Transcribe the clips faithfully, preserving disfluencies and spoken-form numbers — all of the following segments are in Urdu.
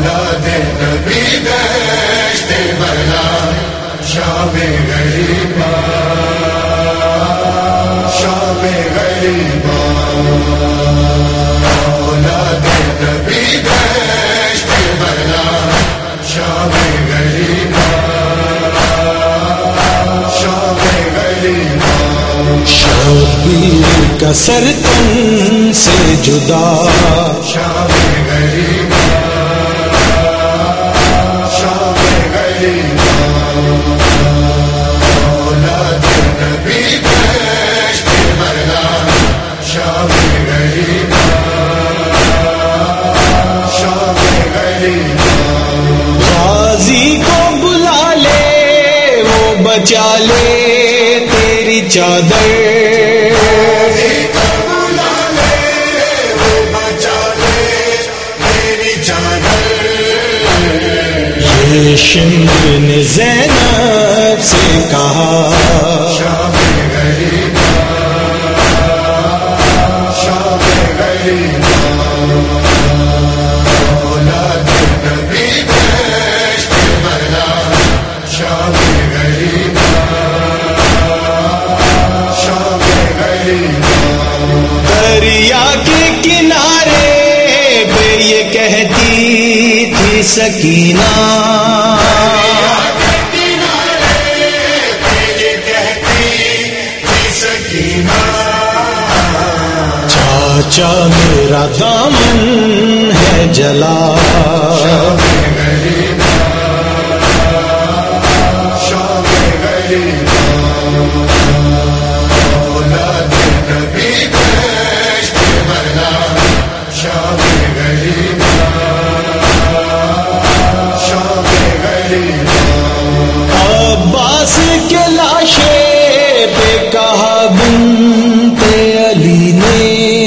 اولاد نبی دشت بلا شام غریبا شام غریبا اولاد نبی دشت بلا شام غریبا شام غریبا شبیر کا سر تن سے جدا شام غریبا شام غریبا اولاد نبی دشت بلا شام غریبا شام غریبا غازی کو بلا لے وہ بچا لے تیری چادر یہ شمر نے زینب سے کہا شام غریبا شام غریبا اولاد نبی دشت بلا شام غریبا شام غریبا دریا کے کنارے پہ یہ کہتی تھی سکینہ چاچا میرا دامن ہے جلا شام غریبا شام غریبا اولاد نبی دشت بلا شام غریبا شام غریبا عباس کے لاشے پہ کہا بنت علی نے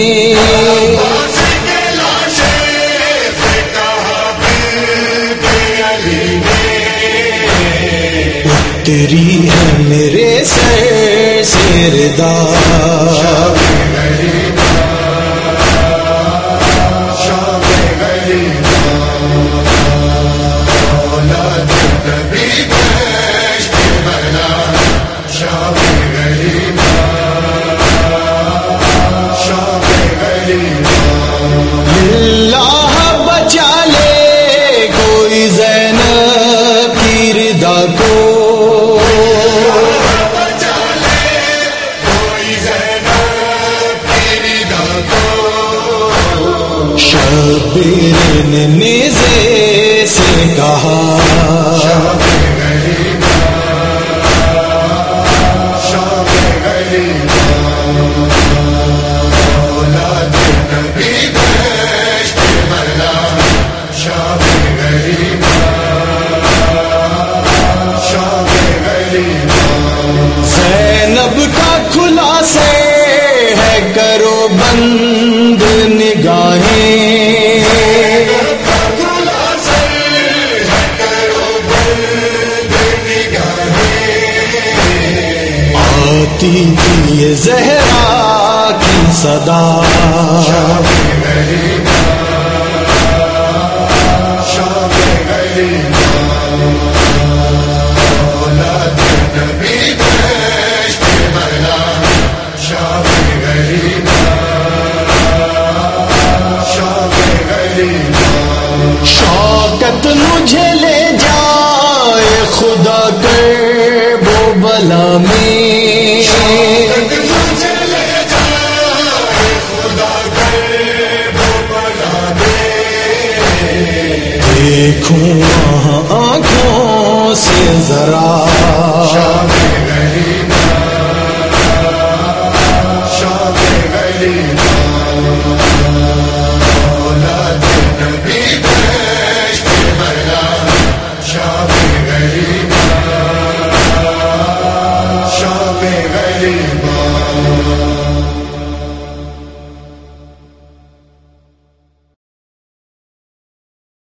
تیری ہے میرے سر سے ردا شام غریبا شام غریبا اولاد نبی دشت بلا شام غریبا شام غریبا اللہ بچا لے کوئی زینب کی ردا کو شبیر نے نیزے سے کہا شام غریبا شام غریبا اولاد نبی دشت بلا شام غریبا شام غریبا زینب کا کھلا سے ہے کرو بند نگاہیں آتی تھی یہ زہرا کی صدا شام غریبا شام غریبا اولاد نبی دشت بلا شام غریبا شام غریبا شوکت مجھے لے جائے خدا کر وہ بلا میں دیکھوں وہاں آنکھوں سے ذرا شام